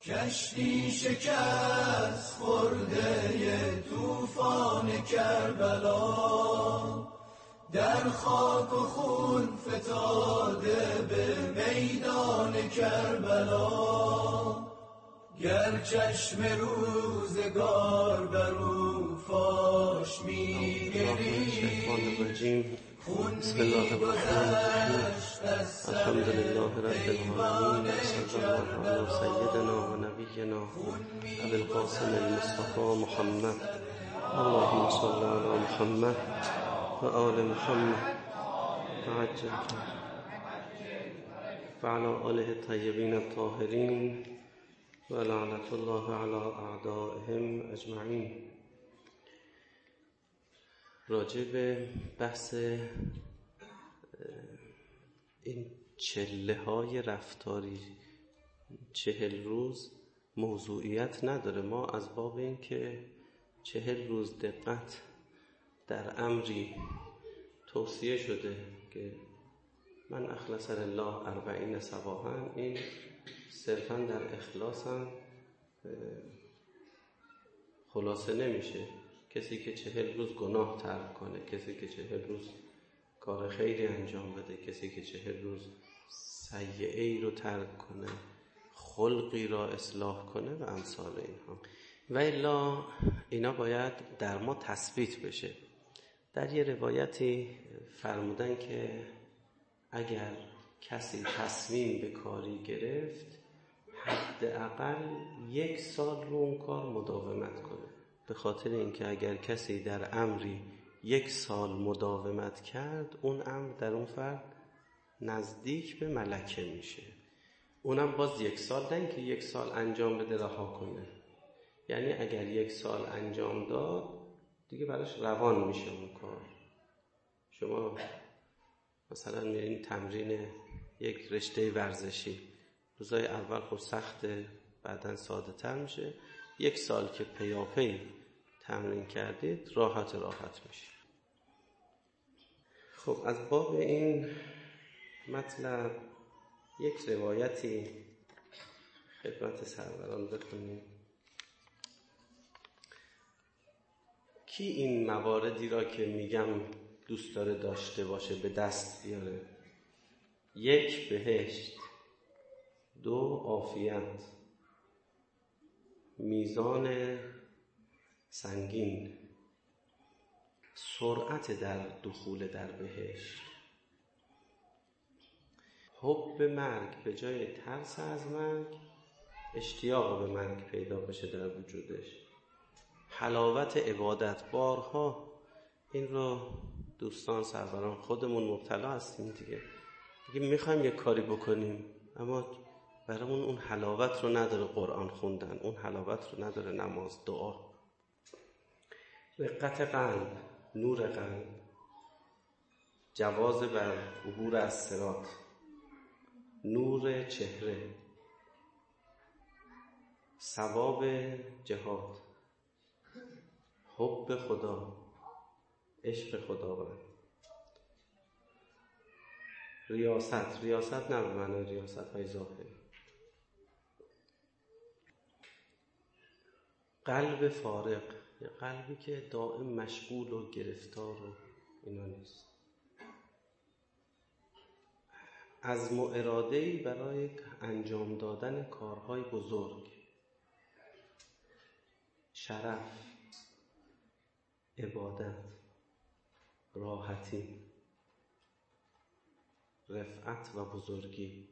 کشتی شکست خورده طوفان کربلا، در خاک و خون فتاده به میدان کربلا. گر چشم روزگار بر او فاش می‌گریست، خون می‌گذشت از سر پیمان کربلا. سیدنا و نبینا ابی القاسم المصطفى محمد، اللهم صل علی محمد و آل محمد وعجل وعلى آله الطیبین الطاهرین و لعنت الله علی اعدائهم اجمعین. راجع به بحث این چله‌های رفتاری 40 روز موضوعیت نداره. ما از باب این که 40 روز دقت در امری توصیه شده که من اخلص لله 40 صباحا، این صرفا در اخلاص هم خلاصه نمیشه. کسی که 40 روز گناه ترک کنه، کسی که 40 روز کار خیری انجام بده، کسی که 40 روز سیئه‌ای رو ترک کنه، خلقی را اصلاح کنه و امثال اینها. و الا اینا باید در ما تثبیت بشه. در یه روایتی فرمودن که اگر کسی تصمیم به کاری گرفت، حداقل 1 سال رو اون کار مداومت کنه. به خاطر اینکه اگر کسی در امری 1 سال مداومت کرد، اون امر در اون فرد نزدیک به ملکه میشه. اونم باز 1 سال، نه اینکه 1 سال انجام بده رها کنه. یعنی اگر 1 سال انجام داد دیگه براش روان میشه اون کار. شما مثلا میرین تمرین یک رشته ورزشی، روزای اول خب سخته، بعدن ساده تر میشه. 1 سال که پیاپی تمرین کردید راحت میشه. خب از باب این مطلب یک روایتی خدمت سروران بخونیم. کی این مواردی را که میگم دوست داره داشته باشه به دست بیاره؟ 1 بهشت، 2 عافیت، میزان سنگین، سرعت در دخول در بهشت، حب مرگ به جای ترس از مرگ، اشتیاق به مرگ پیدا بشه در وجودش، حلاوت عبادت. بارها این رو دوستان سروران خودمون مبتلا هستیم دیگه میخوایم یک کاری بکنیم اما برامون اون حلاوت رو نداره قرآن خوندن، اون حلاوت رو نداره نماز، دعا. رقت قلب، نور قلب، جواز بر عبور از صراط، نور چهره، ثواب جهاد، حب خدا، عشق خداوند. ریاست نه به معنی ریاست های ظاهری. قلب فارغ، یه قلبی که دائم مشغول و گرفتار و اینا نیست. عزم و اراده‌ای برای انجام دادن کارهای بزرگ، شرف، عبادت، راحتی، رفعت و بزرگی،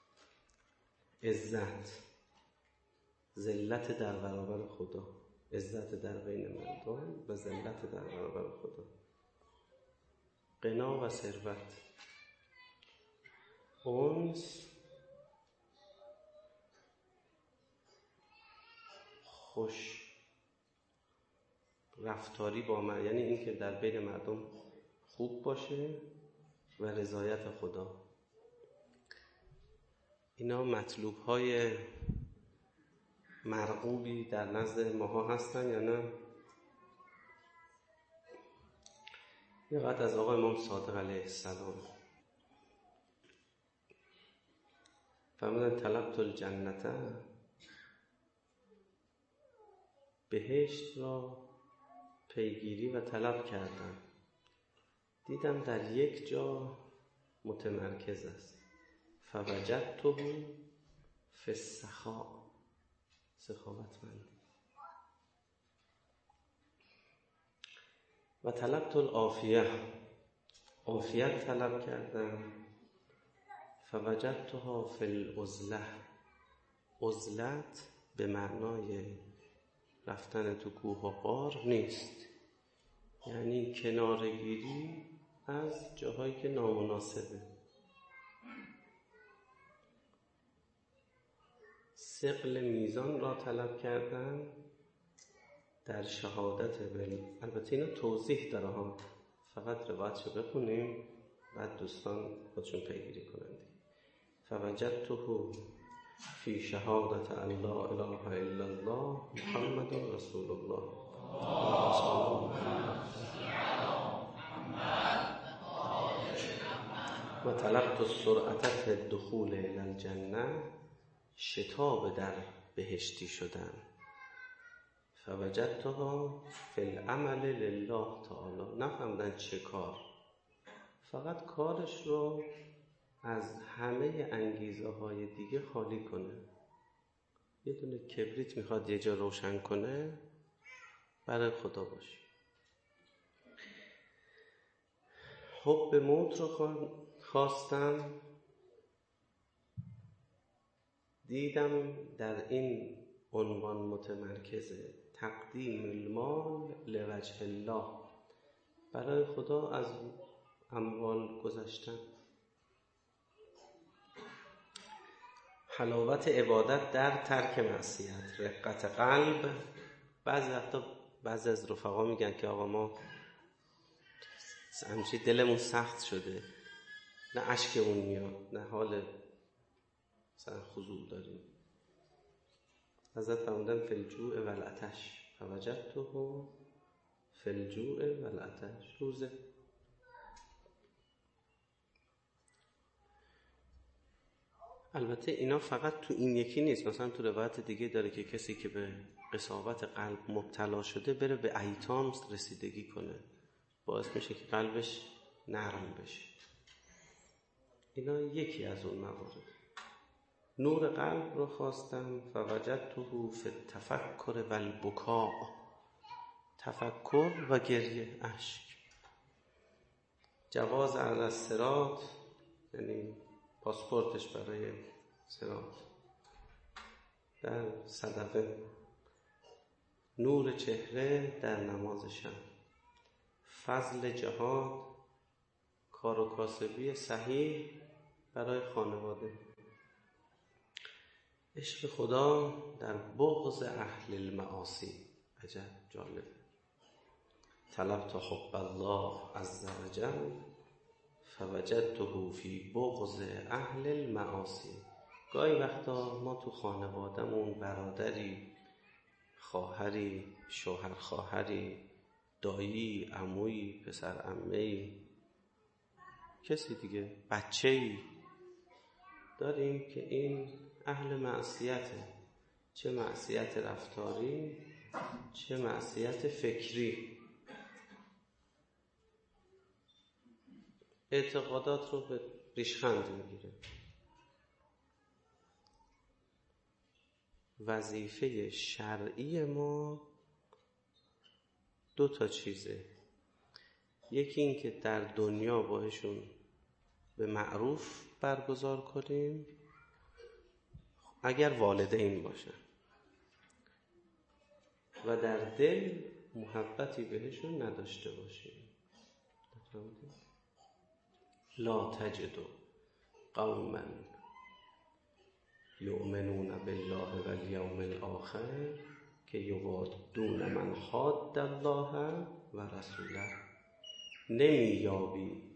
عزت، ذلت در برابر خدا، عزت در بین مردم و ذلت در برابر خدا، غنا و ثروت، انس، خوش رفتاری با من، یعنی این که در بین مردم خوب باشه و رضایت خدا. اینا مطلوب های مرغوبی در نزد ماها هستن یا نه؟ یه قد از آقای امام صادق علیه السلام فرمودن طلبت الجنة بهشت را پیگیری و طلب کردم. دیدم در یک جا متمرکز است. فوجدته فی السخاء، سخاوتمند. و طلبت العافیه، عافیت طلب کردم. فوجدتها فی العزلة، عزلت به معنای رفتن تو کوه و غار نیست، یعنی کنارگیری از جاهایی که نامناسبه. ثقل میزان را طلب کردن در شهادت البته اینا توضیح داره ها، فقط روایتشو بخونیم بعد دوستان خودشون پیگیری کنند. فوجدته فی شهادت ان لا اله الا الله محمد رسول الله. و طلبت السرعة فی الدخول الی الجنه، شتاب در بهشتی شدن. فوجدتها فی العمل لله تعالی، نفهمدن چه کار، فقط کارش رو از همه انگیزه های دیگه خالی کنه. یه دونه کبریت میخواد یه جا روشن کنه، برای خدا باشه. حب موت رو خواستم. دیدم در این عنوان متمرکزه، تقدیم المال لوجه الله، برای خدا از اموال گذشتن. حلاوت عبادت در ترک معصیت، رقت قلب. بعضی وقتا بعضی از رفقا میگن که آقا ما همچی دلمون سخت شده، نه اشکمون میاد نه حال مثلا خضوع داریم. حضرت فرمودن فی الجوع و العطش، فوجدته فی الجوع و العطش. روزه البته اینا فقط تو این یکی نیست، مثلا تو روایت دیگه داره که کسی که به قساوت قلب مبتلا شده بره به ایتام رسیدگی کنه، باعث میشه که قلبش نرم بشه. اینا یکی از اون موارد. نور قلب رو خواستم. فوجدته فی التفکر و البکاء، تفکر و گریه، اشک. جواز علی الصراط، یعنی پاسپورتش برای صراط. در صدقه. نور چهره در نماز شب. فضل جهاد، کار و کاسبی صحیح برای خانواده. عشق خدا در بغض اهل المعاصی. عجب جالب. طلبت حب الله عز وجل فوجدته فی بغض اهل المعاصی. گاهی وقتا ما تو خانواده‌مون برادری، خواهری، شوهر خواهری، دایی، عمویی، پسر عمه‌ای، کسی دیگه، بچه‌ای داریم که این اهل معصیته، چه معصیت رفتاری چه معصیت فکری. اعتقادات رو به ریشخند میگیره. وظیفه شرعی ما دو تا چیزه. یکی این که در دنیا باهاشون به معروف برگزار کنیم اگر والدین باشن، و در دل محبتی بهشون نداشته باشیم. لا تجد قوما یؤمنون بالله والیوم الاخر که یوادون من حاد الله و رسوله. نمی‌یابی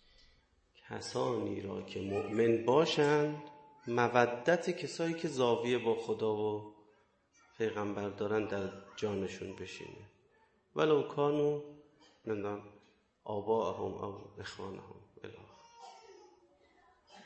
کسانی را که مؤمن باشند مودت کسایی که زاویه با خدا و پیغمبر دارن در جانشون بشینه، ولو کانوا نمیدونم آباءهم او اخوانهم الی.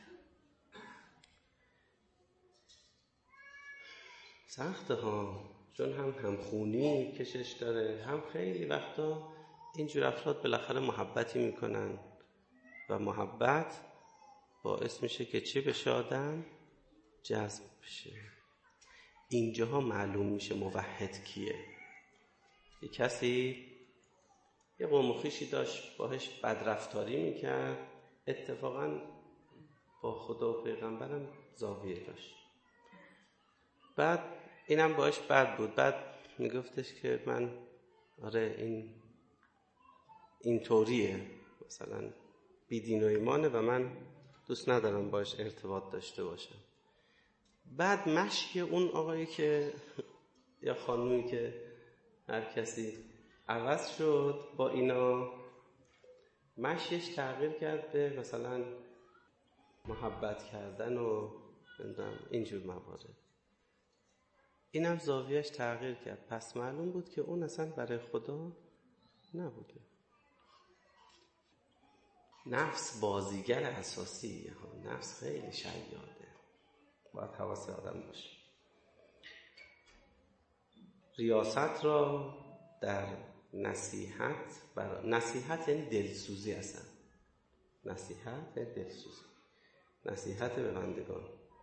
سخته ها، چون هم همخونی کشش داره، هم خیلی وقتا اینجور افراد بالاخره محبتی میکنن و محبت باعث میشه که چی بشه؟ آدم جذب بشه. اینجاها معلوم میشه موحد کیه. یه کسی یه قوم خویشی داشت باهاش بدرفتاری میکرد، اتفاقا با خدا و پیغمبرم زاویه داشت. بعد اینم باهاش بد بود. بعد میگفتش که من آره این طوریه، مثلا بی دین و ایمانه و من دوست ندارم باهاش ارتباط داشته باشم. بعد مشی اون آقایی که یا خانومی که هر کسی عوض شد، با اینا مشیش تغییر کرد به مثلا محبت کردن و اینجور موارد. اینم زاویهش تغییر کرد. پس معلوم بود که اون اصلا برای خدا نبوده. نفس بازیگر اساسیه ها. نفس خیلی شیاده، باید حواس آدم باشه. ریاست را در نصیحت یعنی دلسوزی اصلا. نصیحت یعنی دلسوزی، نصیحت به بندگان.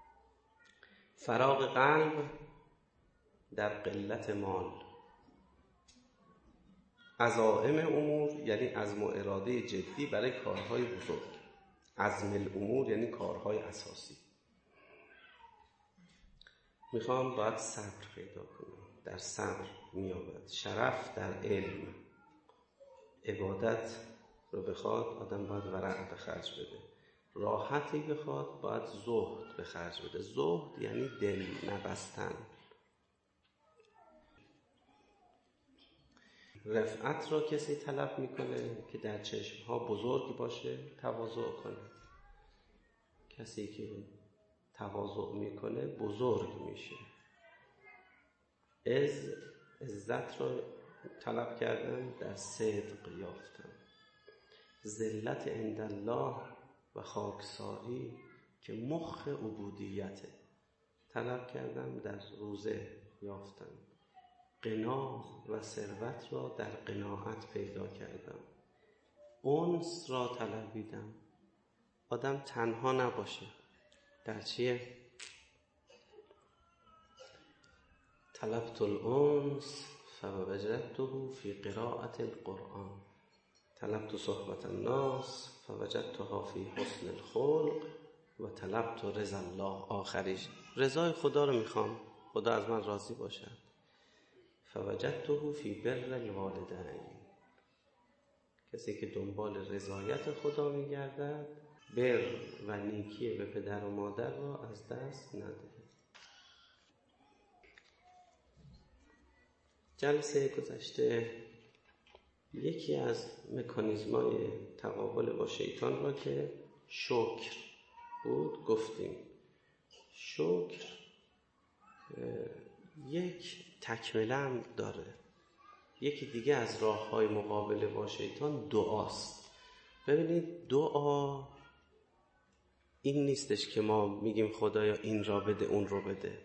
فراغ قلب در قلت مال. عزائم امور یعنی عزم و اراده جدی برای کارهای بزرگ. عزم الامور یعنی کارهای اساسی. باید صبر پیدا کنیم. در صبر میابد شرف. در علم عبادت رو بخواد آدم باید ورع به خرج بده. راحتی بخواد باید زهد به خرج بده. زهد یعنی دل نبستن. رفعت را کسی طلب میکنه که در چشمها بزرگ باشه، تواضع کنه. کسی که تواضع میکنه بزرگ میشه. عزت را طلب کردن، در صدق یافتن. ذلت عند الله و خاکساری که مخ عبودیته، طلب کردم، در روزه یافتم. غنا و ثروت را در قناعت پیدا کردم. انس را طلبیدم، آدم تنها نباشه. در چیه؟ طلبت الانس فوجدته فی قراءة القرآن. طلبت صحبت الناس فوجدتها فی حسن الخلق و طلبت رضا الله. آخریش رضای خدا رو میخوام، خدا از من راضی باشه. فوجدته فی بر الوالدین. کسی که دنبال رضایت خدا میگردد، بر و نیکی به پدر و مادر را از دست نده. جلسه گذشته یکی از مکانیزم‌های تقابل با شیطان را که شکر بود گفتیم. شکر یک تکمله هم داره. یکی دیگه از راه‌های مقابله با شیطان دعاست. ببینید دعا این نیستش که ما میگیم خدایا این را بده اون رو بده.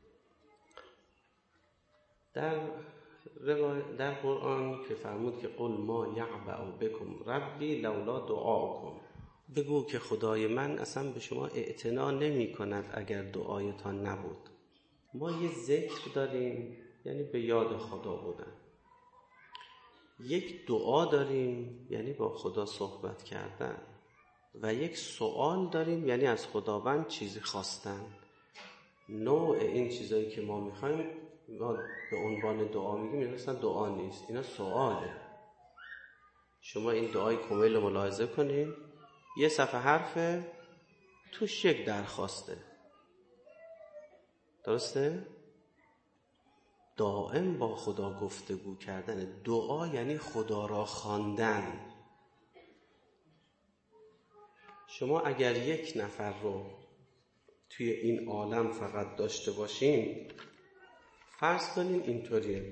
در قرآن که فرمود که قل ما یعبأ بکم ربی لولا دعاکم، بگو که خدای من اصلا به شما اعتنا نمی کند اگر دعایتان نبود. ما یه ذکر داریم یعنی به یاد خدا بودن. یک دعا داریم یعنی با خدا صحبت کردن. و یک سوال داریم یعنی از خداوند چیزی خواستن. نوع این چیزایی که ما میخوایم ما به عنوان دعا میگیم، این اصلا دعا نیست، اینا سواله. شما این دعای کمیل رو ملاحظه کنید، یه صفحه حرفه توش یک درخواسته. درسته؟ دائم با خدا گفتگو کردن. دعا یعنی خدا را خواندن. شما اگر یک نفر رو توی این عالم فقط داشته باشین، فرض کنین اینطوریه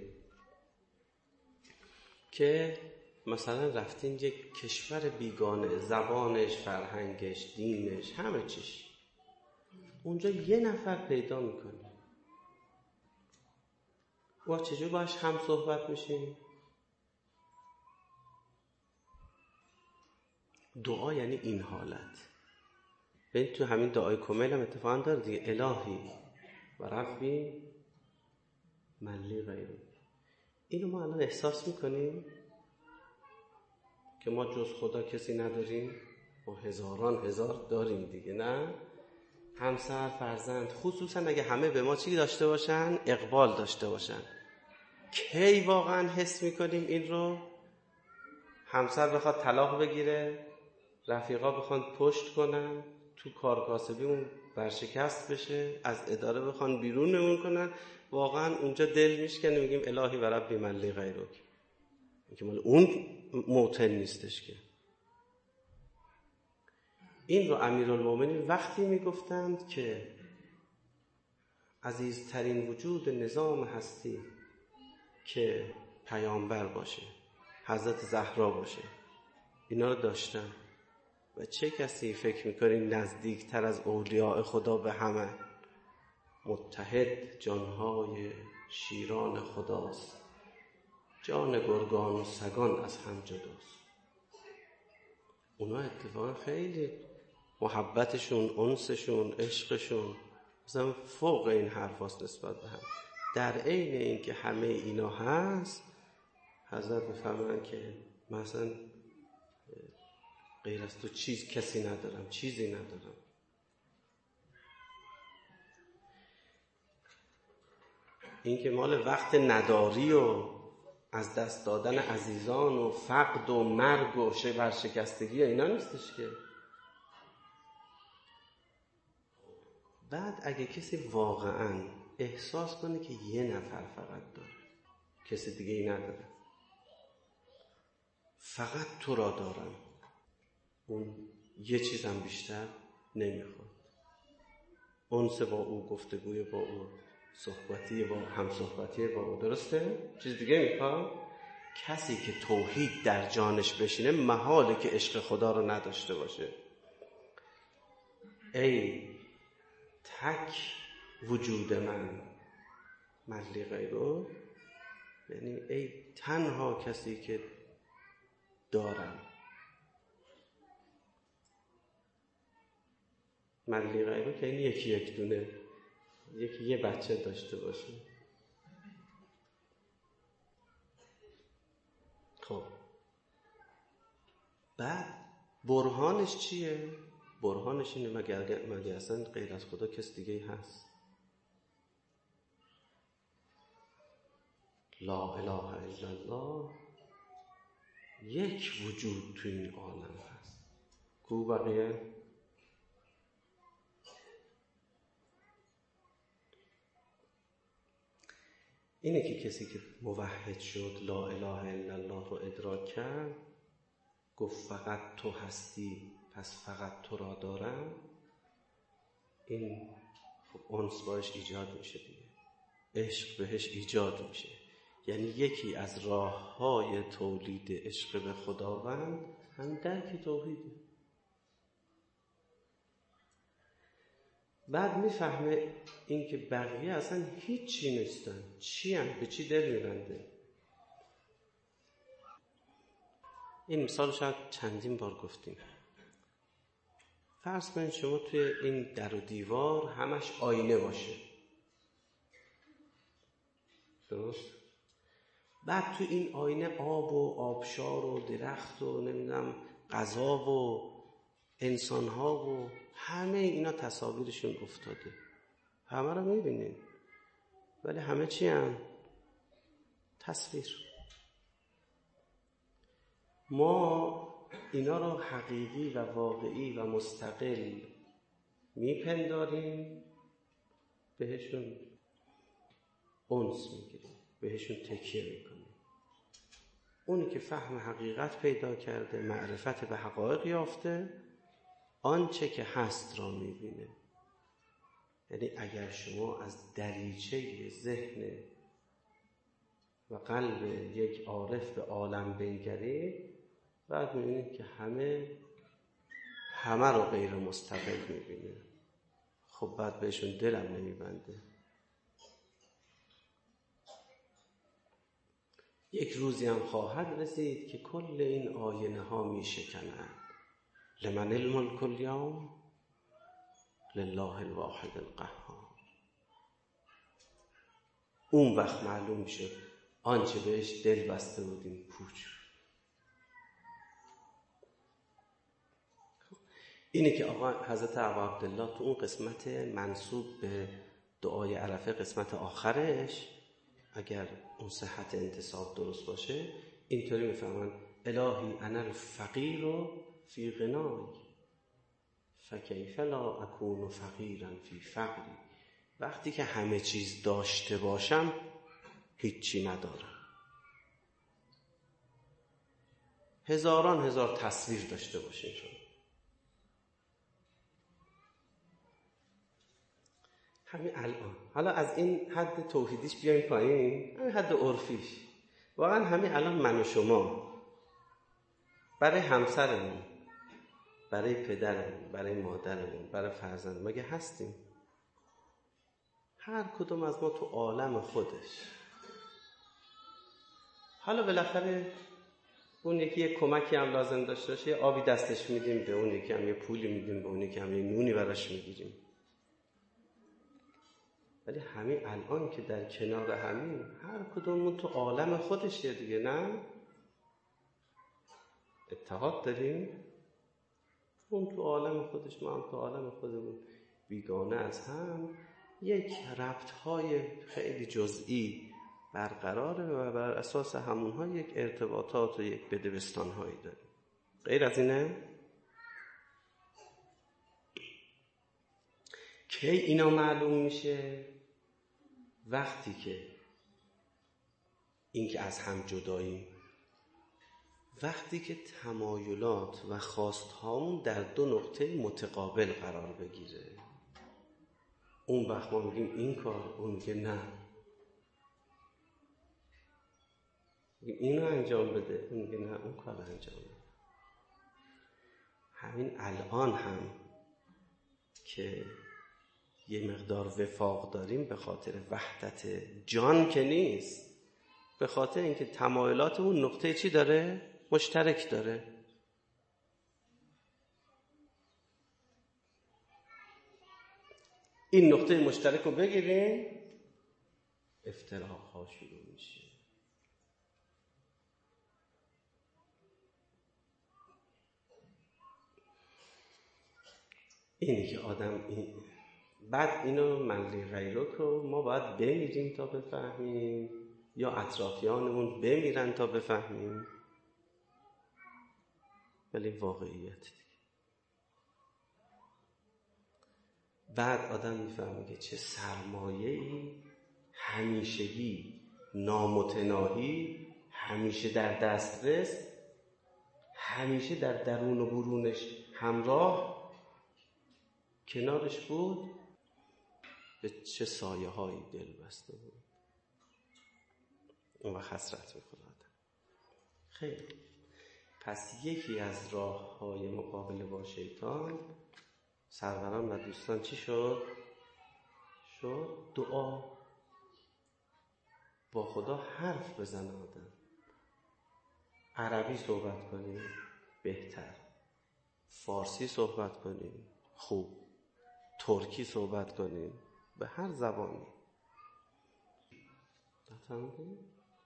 که مثلا رفتین یک کشور بیگانه، زبانش، فرهنگش، دینش، همه چیش، اونجا یه نفر پیدا میکنی. و چجور باش هم صحبت میشیم؟ دعا یعنی این حالت. ببین تو همین دعای کمیل هم اتفاقا داره دیگه، الهی و ربی من لی غیرک. اینو ما الان احساس میکنیم که ما جز خدا کسی نداریم؟ ما هزاران هزار داریم دیگه، نه؟ همسر، فرزند، خصوصا اگه همه به ما چی داشته باشن؟ اقبال داشته باشن. کی واقعا حس میکنیم این رو؟ همسر بخواد طلاق بگیره، رفیقا بخوان پشت کنن، تو کار کاسبیمون برشکست بشه، از اداره بخوان بیرونمون کنن، واقعا اونجا دل میشکنه میگیم الهی و ربی من لی غیرک. که مال اون موطن نیستش که. این رو امیرالمومنین وقتی میگفتند که عزیزترین وجود نظام هستی که پیامبر باشه، حضرت زهرا باشه، اینا رو داشتن. و چه کسی فکر میکنین نزدیکتر از اولیاء خدا به همه؟ متحد جانهای شیران خداست، جان گرگان و سگان از هم جداست. اونا اتفاقا خیلی محبتشون، انسشون، عشقشون مثلا فوق این حرف هاست نسبت به هم. در عین این که همه اینا هست، حضرت میفرمایند که مثلا غیر از تو کسی ندارم، چیزی ندارم. این که مال وقت نداری و از دست دادن عزیزان و فقد و مرگ و ورشکستگی اینا نیستش که. بعد اگه کسی واقعاً احساس کنه که یه نفر فقط داره، کسی دیگه ای نداره، فقط تو را دارم، اون یه چیزم بیشتر نمیخواد. انس با او، گفتگوی با او، صحبتی با همصحبتی با او، درسته؟ چیز دیگه میخواد؟ کسی که توحید در جانش بشینه محاله که عشق خدا رو نداشته باشه. ای تک وجود من لی غیرک، یعنی ای تنها کسی که دارم. من لی غیرک یعنی یکی یک دونه، یکی یه بچه داشته باشه. خب بعد برهانش چیه؟ برهانش اینه مگه اصلا غیر از خدا کس دیگه هست؟ لا اله الا الله یک وجود تو این عالم هست. کو بقیه؟ اینه که کسی که موحد شد، لا اله الا الله رو ادراک کرد، گفت فقط تو هستی پس فقط تو را دارم، این خب انس باش ایجاد میشه دیگه، عشق بهش ایجاد میشه. یعنی یکی از راه‌های تولید عشق به خداوند هم درک توحیده. بعد میفهمه این که بقیه اصلا هیچی نیستن، چی هم؟ به چی دل میبنده؟ این مثال شاید چندین بار گفتیم. فرض کنید شما توی این در و دیوار همش آینه باشه، درست؟ بعد تو این آینه آب و آبشار و درخت و نمیدونم غذا و انسان‌ها و همه اینا تصاویرشون افتاده، همه رو میبینین، ولی همه چی هم؟ تصویر. ما اینا رو حقیقی و واقعی و مستقل میپنداریم، بهشون انس میگیریم، بهشون تکیه میکنیم. اونی که فهم حقیقت پیدا کرده، معرفت به حقایق یافته، آنچه که هست را میبینه. یعنی اگر شما از دریچه ذهن و قلب یک عارف به عالم بنگرید، بعد میبینید که همه رو غیر مستقل میبینه. خب بعد بهشون دلم نمیبنده. یک روزی هم خواهد رسید که کل این آینه ها می شکنند. لمن الملک الیوم لله الواحد القهار. اون وقت معلوم شد آنچه بهش دل بسته بودیم پوچ. اینه که آقا حضرت ابا عبدالله تو اون قسمت منسوب به دعای عرفه، قسمت آخرش، اگر اون صحت انتساب درست باشه، اینطوری میفهمن: الهی انا الفقیر فی غنای فکیف لا اکون فقیرا فی فقری. وقتی که همه چیز داشته باشم هیچی ندارم. هزاران هزار تصویر داشته باشین شما. همین الان، حالا از این حد توحیدیش بیایم پایین، همین حد عرفیش، واقعا همین الان من و شما برای همسرمون، برای پدرمون، برای مادرمون، برای فرزند مگه هستیم؟ هر کدوم از ما تو عالم خودش. حالا بالاخره اون یکی یه کمکی هم لازم داشته باشه، یه آبی دستش میدیم به اون یکی، هم یه پولی میدیم به اون یکی، هم یه نونی براش میگیریم. ولی همین الان که در کنار همین، هر کدومون تو عالم خودشه دیگه، نه؟ اتحاد داریم؟ اون تو عالم خودش، ما هم تو عالم خودمون، بیگانه از هم، یک ربطهای خیلی جزئی برقراره و بر اساس همونها یک ارتباطات و یک بدبستانهایی داریم. غیر از اینه؟ کی اینا معلوم میشه؟ وقتی که این که از هم جداییم، وقتی که تمایلات و خواستهامون در دو نقطه متقابل قرار بگیره، اون وقت ما میگیم این کار، اون میگه نه اینو انجام بده، اون میگه نه اون کار انجام بده. همین الان هم که یه مقدار وفاق داریم به خاطر وحدت جان که نیست، به خاطر اینکه تمایلاتمون نقطه چی داره؟ مشترک داره. این نقطه مشترک رو بگیریم، افتراق ها شروع میشه. اینی که آدم بعد اینو منلی غیرک رو ما باید بمیریم تا بفهمیم، یا اطرافیانمون بمیرن تا بفهمیم. ولی واقعیت دیگه. بعد آدم میفهمه که چه سرمایه‌ای همیشگی، نامتناهی، همیشه در دسترس، همیشه در درون و برونش همراه کنارش بود، به چه سایه هایی دل بسته بود. اون وقت حسرت میکنه آدم. خیلی. پس یکی از راه های مقابله با شیطان، سروران و دوستان، چی شد؟ دعا. با خدا حرف بزن آدم. عربی صحبت کنیم بهتر، فارسی صحبت کنیم خوب، ترکی صحبت کنیم، به هر زبانی. نفهمیدی؟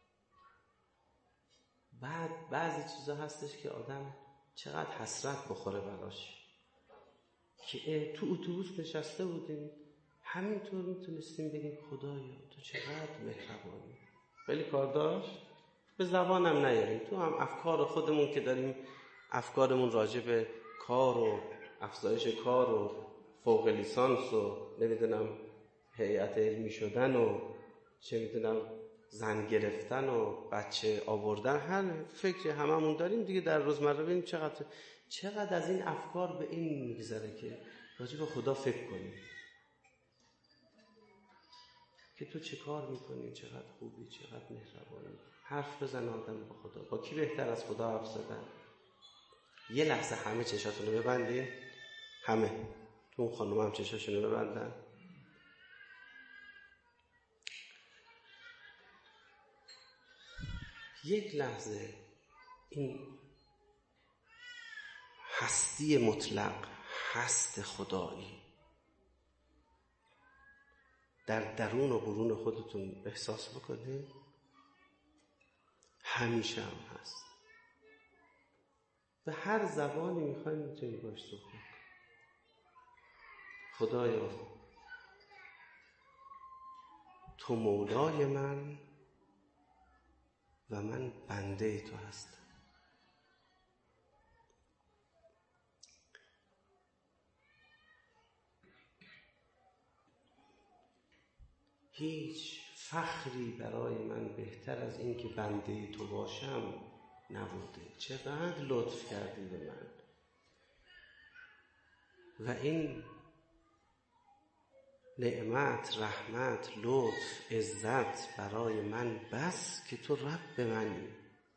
بعد بعضی چیزا هستش که آدم چقدر حسرت بخوره براش، که تو اتوبوس نشسته بودیم همینطور میتونستیم بگیم خدایا تو چقدر مهربانی، ولی کار داشت به زبانم نیاریم. تو هم افکار خودمون که داریم، افکارمون راجع به کار و افزایش کار و فوق لیسانس و نمیدونم هیئت علمی شدن و چه میدونم زن گرفتن و بچه آوردن، هر فکر هممون داریم دیگه در روزمره. ببینیم چقدر از این افکار به این میگذره که راجع به خدا فکر کنیم که تو چه کار میکنی، چقدر خوبی، چقدر مهربانی. حرف بزن آدم با خدا. با کی بهتر از خدا حرف زدن؟ یه لحظه همه چشاتونو ببندین، همه تو اون خانم هم چشاشونو ببندن. یک لحظه این هستی مطلق، هست خدایی در درون و برون خودتون احساس بکنید. همیشه هم هست. به هر زبانی میخواید میتونید باش صحبت کنید. خدایا تو مولای من و من بنده تو هستم. هیچ فخری برای من بهتر از این که بنده تو باشم نبوده. چقدر لطف کردی به من و این نعمت، رحمت، لطف، عزت برای من بس که تو رب منی.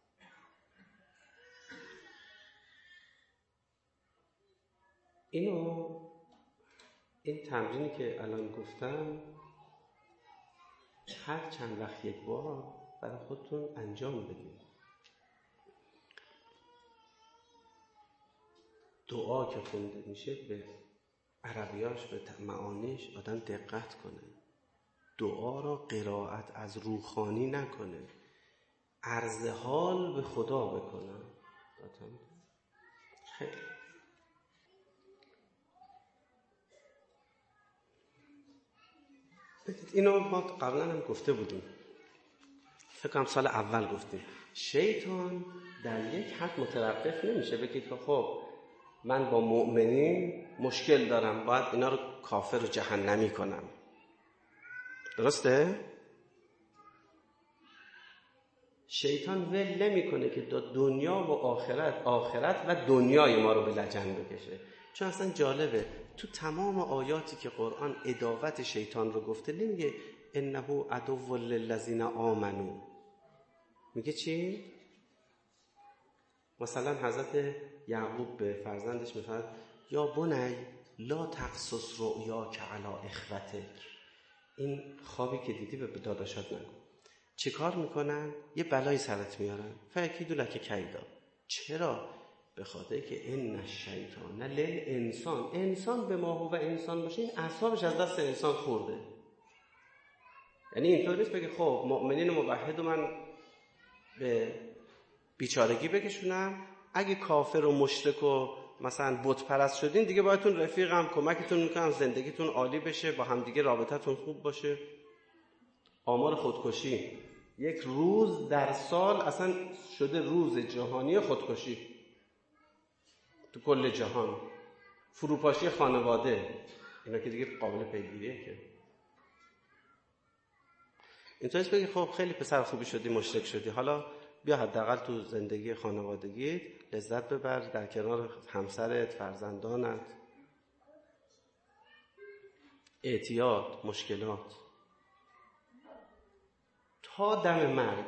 این تمرینی که الان گفتم هر چند وقت یک بار برای خودتون انجام بدید. دعا که خونده میشه به عربیاش، به معانیش آدم دقت کنه. دعا را قرائت از روخانی نکنه، عرض حال به خدا بکنه. خیلی اینو ما قبلا هم گفته بودیم، فکر کنم سال اول گفتیم. شیطان در یک حد متوقف نمیشه بگید که خب من با مؤمنین مشکل دارم، باید اینا رو کافر و جهنمی کنم. درسته؟ شیطان ول نمیکنه که دنیا و آخرت و دنیای ما رو به لجن بکشه. چون اصلا جالبه تو تمام آیاتی که قرآن عداوت شیطان رو گفته نمیگه انه عدو للذین آمنو. میگه چی؟ مثلا حضرت یعقوب به فرزندش میفرماید یا بنی لا تقصص رؤیاک علی اخوتک. این خوابی که دیدی به داداشات نگو. چه کار میکنن؟ یه بلایی سرت میارن. فاکیدوا لک کیدا. چرا؟ به خاطر که ان الشیطان للانسان، انسان به ما هو انسان باشه این اعصابش از دست انسان خورده. یعنی اینطور نیست بگه خب مؤمنین موحد من به بیچارگی بکشونم، اگه کافر و مشرک و مثلا بت پرست شدین دیگه باهاتون رفیقم، کمکتون میکنم زندگیتون عالی بشه، با هم دیگه رابطتون خوب باشه. آمار خودکشی یک روز در سال اصلا شده روز جهانی خودکشی تو کل جهان. فروپاشی خانواده، اینا که دیگه قابل پیگیریه. که اینطوریست بگی خب خیلی پسر خوبی شدی، مشرک شدی، حالا بیا حداقل تو زندگی خانوادگی لذت ببر در کنار همسرت، فرزندانت. اعتیاد، مشکلات تا دم مرگ.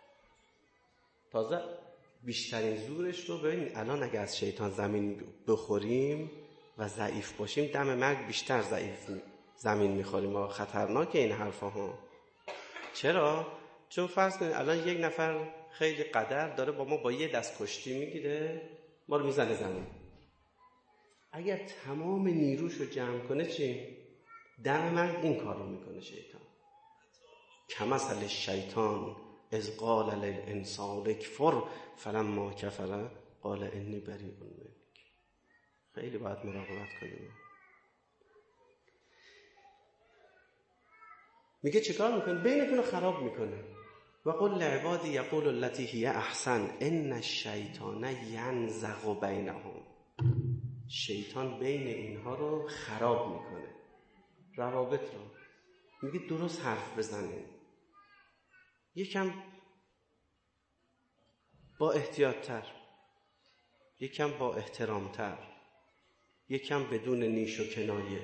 تازه بیشترین زورش رو ببین الان اگه از شیطان زمین بخوریم و ضعیف باشیم دم مرگ بیشتر زمین میخوریم و خطرناکه این حرفا ها. چرا؟ چون فرض کنید الان یک نفر خیلی قدر داره با ما با یه دست کشتی میگیره، ما رو میزنه زمین. اگر تمام نیروشو جمع کنه چی؟ دم مرگ این کار رو میکنه شیطان. کمثل الشیطان اذ قال للانسان اکفر فلما کفر قال انی بریء منک. خیلی باید مراقبت کنیم. میگه چیکار میکنه؟ بینتون رو خراب میکنه. و قل لعبادی یقول التي هي احسن ان الشیطان ینزغ بینهم. شیطان بین اینها رو خراب میکنه، روابط رو. میگه درست حرف بزنه، یکم با احتیاط‌تر، یکم با احترام‌تر، یکم بدون نیش و کنایه.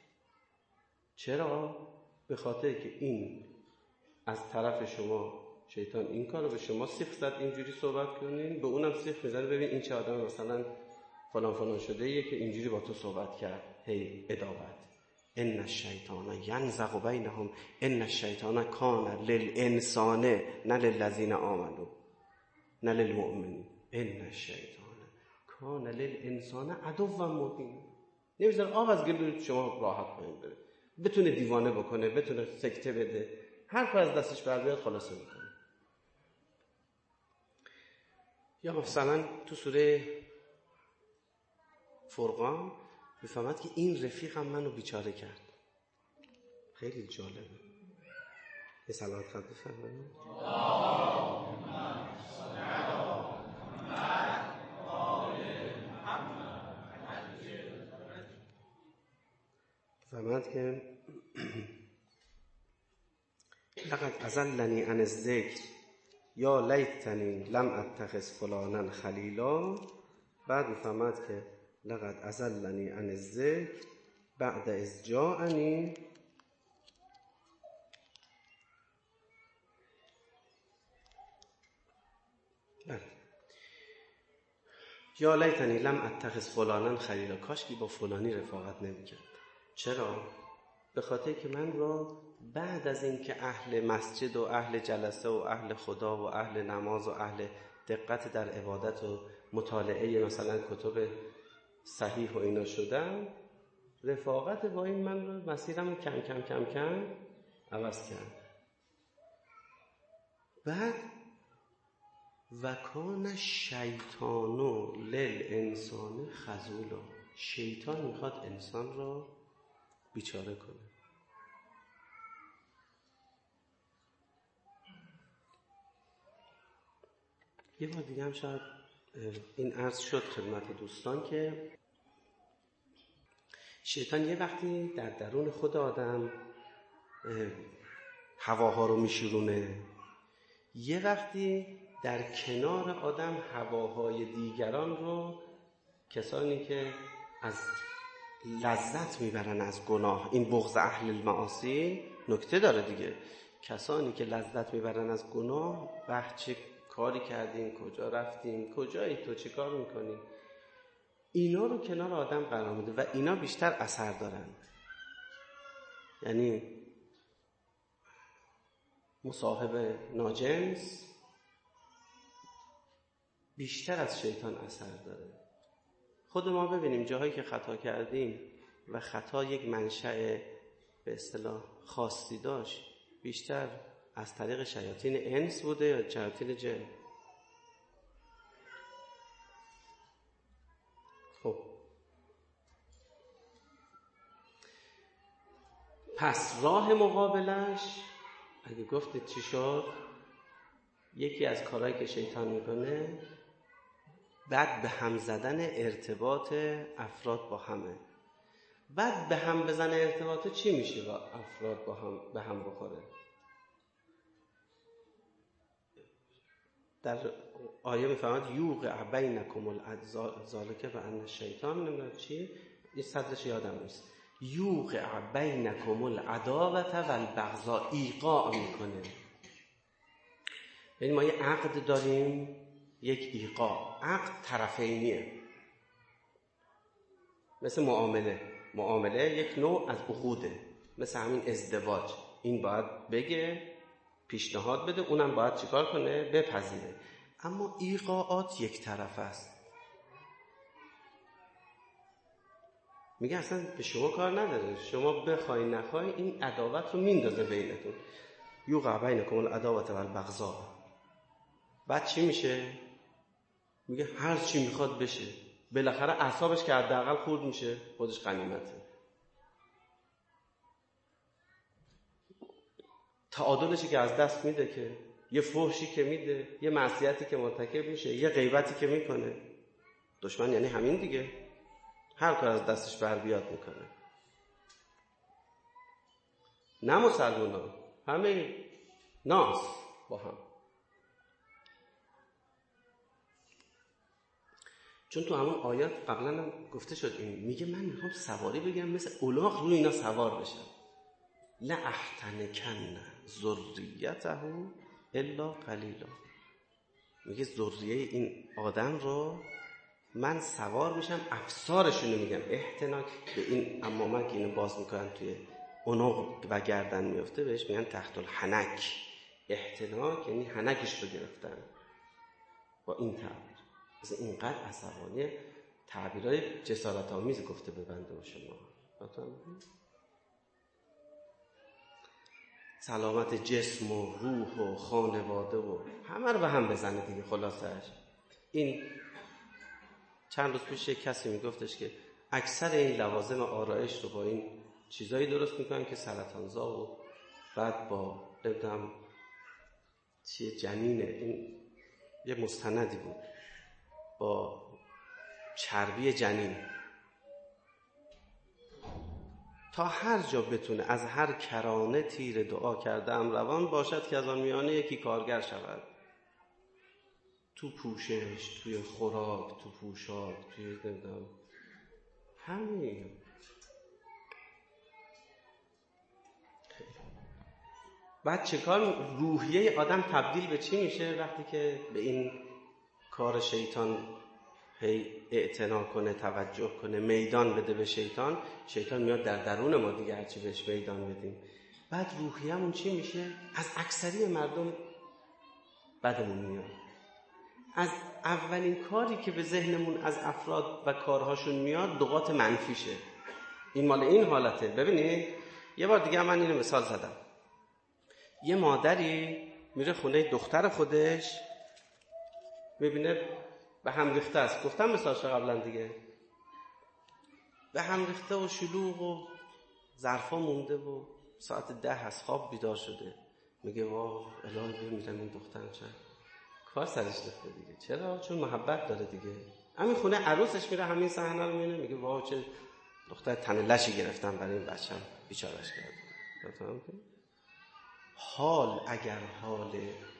چرا؟ به خاطر که این از طرف شما شیطان این کارو به شما سیخ زد اینجوری صحبت کنین، به اونم سیخ میزنه ببین این چه آدم مثلا فلان فلان شده یه که اینجوری با تو صحبت کرد. هی عداوت. ان الشیطان ینزغ بینهم ان الشیطان کان للانسان نه للذین آمنوا. نه للمؤمنین ان الشیطان کان للانسان عدوا مبینا. نمیذاره آب از گلوی شما راحت پایین بره، بتونه دیوانه بکنه، بتونه سکته بده، هر کار از دستش بر بیاد خلاصه میکنه. یا مثلا تو سوره فرقان میفهمد که این رفیقم منو بیچاره کرد. خیلی جالبه. یه صلوات خط بفرمایید. فرمود که لقد اضلنی عن الذکر یا لیتنی لم اتخذ فلانا خلیلا. بعد میفهمد که لقد اضلنی عن الذکر بعد اذ جاءنی. یا لیتنی لم اتخذ فلانا خلیلا، کاش که با فلانی رفاقت نمیکرد. چرا؟ به خاطر که من را بعد از این که اهل مسجد و اهل جلسه و اهل خدا و اهل نماز و اهل دقت در عبادت و مطالعه مثلا کتب صحیح و اینا شدم، رفاقت با این من را مسیرم کم کم کم کم عوض کرد. بعد و کان شیطان للانسان خذولا، شیطان میخواد انسان را بیچاره کنه. یه بار دیگه هم شاید این عرض شد خدمت دوستان که شیطان یه وقتی در درون خود آدم هواها رو میشورونه، یه وقتی در کنار آدم هواهای دیگران رو، کسانی که از لذت میبرن از گناه، این بغض اهل المعاصی نکته داره دیگه، کسانی که لذت میبرن از گناه، چه کاری کردیم، کجا رفتیم، کجایی، تو چه کار میکنی، اینا رو کنار آدم قرار میده و اینا بیشتر اثر دارن. یعنی مصاحب ناجنس بیشتر از شیطان اثر داره. خود ما ببینیم جاهایی که خطا کردیم و خطا یک منشأ به اصطلاح خاصی داشت، بیشتر از طریق شیاطین انس بوده یا شیاطین جن؟ خب پس راه مقابلش اگه گفتید چی شد، یکی از کارهایی که شیطان میکنه بعد به هم زدن ارتباط افراد با همه. بعد به هم بزنه ارتباط چی میشه با افراد با هم به هم بخوره؟ در آیه میفهمد یوقع بینکم ذالک و ان الشیطان، نمیدونم چی، این صدرش یادم نیست، یوقع بینکم العداوة والبغضاء، ایقاع میکنه. یعنی ما یه عقد داریم، یک ایقاع، عقد طرفینیه، مثل معامله یک نوع از عقوده، مثل همین ازدواج، این باید بگه، پیشنهاد بده، اونم باید چیکار کنه؟ بپذیره. اما ایقاعات یک طرف است. میگه اصلا به شما کار نداره، شما بخوای نخوای این عداوت رو میندازه بینتون. یوقع بینکم العداوة والبغضاء. بعد چی میشه؟ میگه هر چی میخواد بشه، بالاخره اعصابش که حداقل خورد میشه، خودش غنیمته. تعادلشی که از دست میده، که یه فحشی که میده، یه معصیتی که مرتکب میشه، یه غیبتی که میکنه. دشمن یعنی همین دیگه، هر کار از دستش بر بیاد میکنه. نه مسلمونا، همه ناس با هم. چون تو همون آیات قبلا هم گفته شد این، میگه من میخوام سواری بگیرم مثل الاغ روی اینا سوار بشم. لأحتنکن ذریته الا قلیلا. میگه ذریه این آدم رو من سوار میشم، افسارشونو میگم. احتناک به این امامه که اینو باز میکنن توی عنق و گردن میفته بهش میگن تحت الحنک. احتناک یعنی حنکش رو گرفتن. با این تعبیر. مثلا اینقدر عصبانی، تعبیرهای جسارت آمیز گفته به بنده و شما. سلامت جسم و روح و خانواده و همه رو به هم بزنه دیگه. خلاصش این چند روز پیش یک کسی میگفتش که اکثر این لوازم آرایش رو با این چیزایی درست میکنن که سرطانزا و بعد با نمیدونم چیه جنینه. این یه مستندی بود با چربی جنین، تا هر جا بتونه از هر کرانه تیر دعا کرده ام روان باشد که از آن میانه یکی کارگر شود. تو پوشش، توی خوراک، تو پوشاک، توی نمیدونم همین. بعد چه کار روحیه آدم تبدیل به چی میشه وقتی که به این کار شیطان هی اعتنا کنه، توجه کنه، میدان بده به شیطان. شیطان میاد در درون ما دیگه، هرچی بهش میدان بدیم. بعد روحیه‌مون چی میشه؟ از اکثری مردم بدمون میاد. از اولین کاری که به ذهنمون از افراد و کارهاشون میاد نقاط منفیشه. این مال این حالته. ببینید یه بار دیگه من اینو مثال زدم. یه مادری میره خونه دختر خودش، میبینه به هم ریخته است. گفتم مثالش قبلا دیگه. به هم ریخته و شلوغ و ظرفا مونده و ساعت 10 از خواب بیدار شده. میگه واه الهی بمیرم این دختر چند کار سرش ریخته دیگه. چرا؟ چون محبت داره دیگه. همین خونه عروسش میره همین صحنه رو میبینه، میگه واه چه دختر تن لشی گرفتم برای این بچه‌م، بیچاره‌اش کردم. حال اگر حال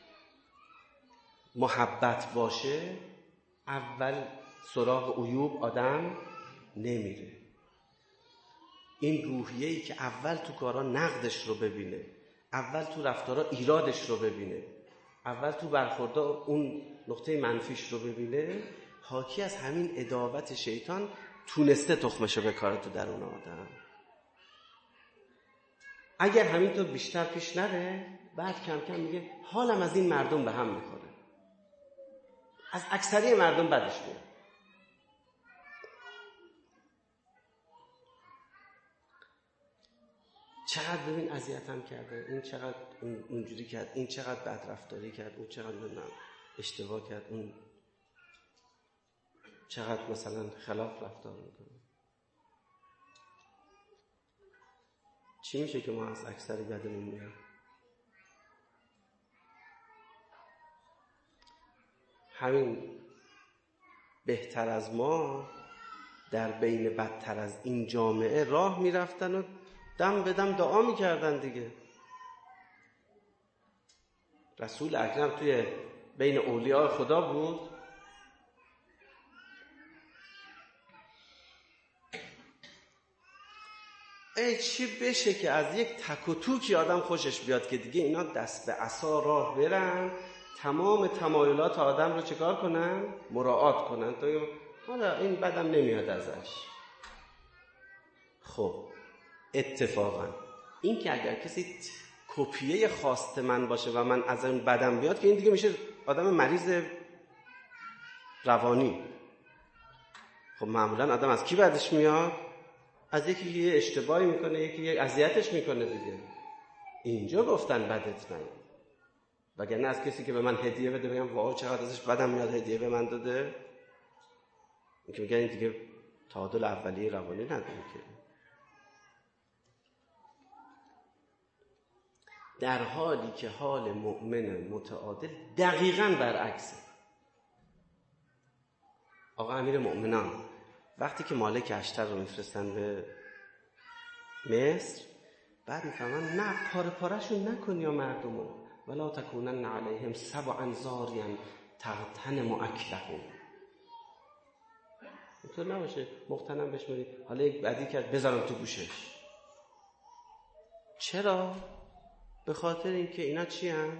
محبت باشه اول سراغ عیوب آدم نمیره. این روحیه‌ای که اول تو کارا نقدش رو ببینه، اول تو رفتارا ایرادش رو ببینه، اول تو برخوردها اون نقطه منفیش رو ببینه، حاکی از همین عداوت شیطان تونسته تخمشو بکاره تو درون آدم. اگر همینطور بیشتر پیش نره، بعد کم کم میگه حالم از این مردم به هم میخوره، از اکثری مردم بدش میاد. چقدر ببین اذیتم کرده، این چقدر اونجوری کرد، این چقدر بد رفتاری کرد، اون چقدر اشتباه کرد، اون چقدر مثلا خلاف رفتار میکنه. چی میشه که ما از اکثری بدمون میاد؟ همین بهتر از ما در بین بدتر از این جامعه راه میرفتن و دم به دم دعا میکردن دیگه. رسول اکرم توی بین اولیاء خدا بود. چی بشه که از یک تک و توکی آدم خوشش بیاد که دیگه اینا دست به عصا راه برن، تمام تمایلات آدم رو چکار کنن؟ مراعات کنن. تو حالا این بدم نمیاد ازش. خب اتفاقا این که اگر کسی کپیه خواست من باشه و من از اون بدم بیاد، که این دیگه میشه آدم مریض روانی. خب معمولا آدم از کی بدش میاد؟ از یکی که یه اشتباهی میکنه، یکی یه اذیتش میکنه دیگه. اینجا گفتن بدت نیاد. وگرنه از کسی که به من هدیه بده بگم واو چقدر ازش بدم میاد هدیه به من داده، این که میگن این دیگه تعادل اولیه روانی نداره که. در حالی که حال مؤمن متعادل دقیقاً برعکسه. آقا امیر مؤمنان وقتی که مالک اشتر رو میفرستن به مصر، بعد میفهمن نه پاره پارهشون نکن یا مردمو، ولا تکونن علیهم سبعا زاریا تغتنم اکلهم. اینطور نباشه مغتنم بشماری حالا یک بدی کرد بذارم تو گوشش. چرا؟ به خاطر اینکه اینا چی هن؟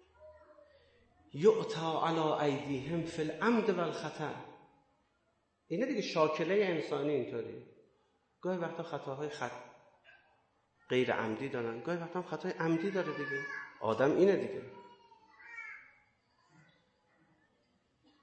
یعطا علی ایدیهم فی العمد والخطا. اینا دیگه شاکله انسانی اینطوری. گاهی وقتا خطاهای غیر عمدی دارن، گاهی وقتا خطای عمدی داره دیگه. آدم اینه دیگه.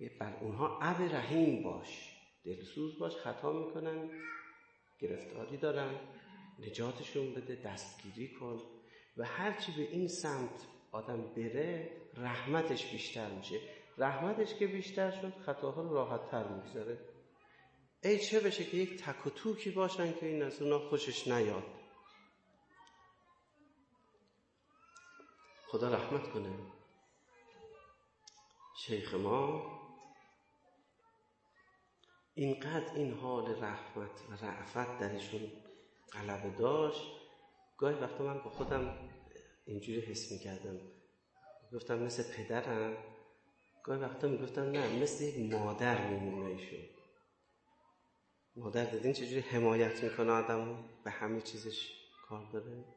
بر اونها اب رحیم باش، دلسوز باش. خطا میکنن، گرفتاری دارن، نجاتشون بده، دستگیری کن. و هرچی به این سمت آدم بره رحمتش بیشتر میشه. رحمتش که بیشتر شد خطاها رو راحت تر میگذاره. ای چه بشه که یک تک و توکی باشن که این از اونا خوشش نیاد. خدا رحمت کنه. شیخ ما اینقدر این حال رحمت و رأفت درشون غلبه داشت. گاهی وقتا من با خودم اینجوری حس میکردم، گفتم مثل پدرم، گاهی وقتا میگفتم نه مثل یک مادر میمونه ایشون. مادر دیدین چجوری حمایت میکنه آدمو، به همه چیزش کار داره.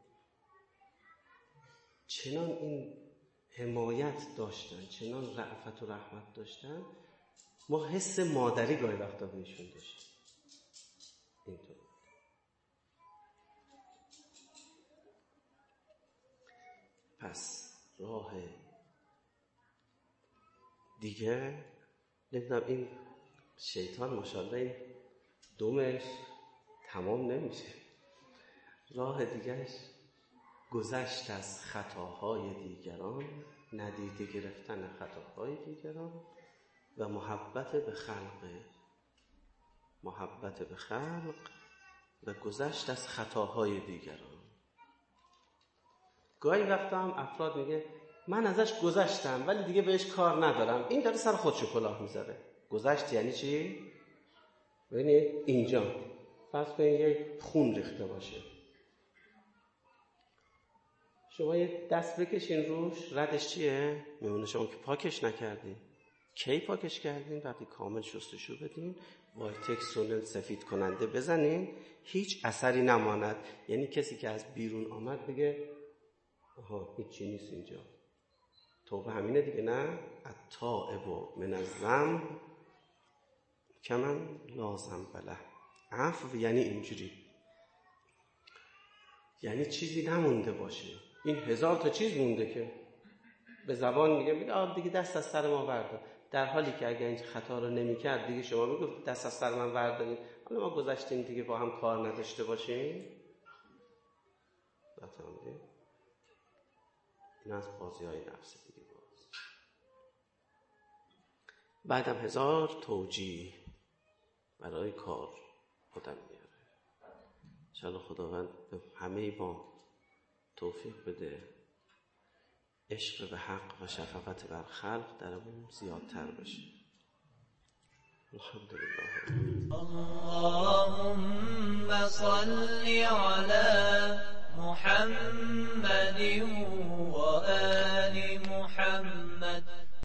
چنان این حمایت داشتن، چنان رأفت و رحمت داشتن، ما حس مادری گاهی وقتا بهشون داشتیم. اینطور. پس راه دیگه نمیدونم، این شیطان ماشاءالله این دومش تمام نمیشه. راه دیگهش گذشت از خطاهای دیگران، ندیده گرفتن خطاهای دیگران و محبت به خلق. محبت به خلق و گذشت از خطاهای دیگران. گاهی وقتا هم افراد میگه من ازش گذشتم ولی دیگه بهش کار ندارم. این داره سر خودشو کلاه میذاره. گذشت یعنی چی؟ ببینید اینجا فرض کنید یه خون ریخته باشه، شما یه دست بکشین روش، ردش چیه؟ میمونه شما که پاکش نکردین. کی پاکش کردین؟ وقتی کامل شستشو بدین، وایتکس سفید کننده بزنین، هیچ اثری نماند. یعنی کسی که از بیرون آمد بگه آها هیچی نیست اینجا. توبه همینه دیگه، نه؟ التائب من الذنب کمن لا ذنب له. عفو یعنی اینجوری، یعنی چیزی نمونده باشه. این 1000 تا چیز مونده که به زبان میگه دیگه دست از سر ما بردار، در حالی که اگه این خطا رو نمی‌کرد دیگه شما میگفت دست از سر من بردارید، حالا ما گذشتیم دیگه با هم کار نداشته باشیم. نفهمیدید؟ این از بازی‌های نفس دیگه. بعدم 1000 توجیه برای کار خودم میاره. انشاءالله خداوند به همه ما توفیق بده عشق به حق و شفقت بر خلق درمون زیادتر بشه. الحمدلله. اللهم صل على محمد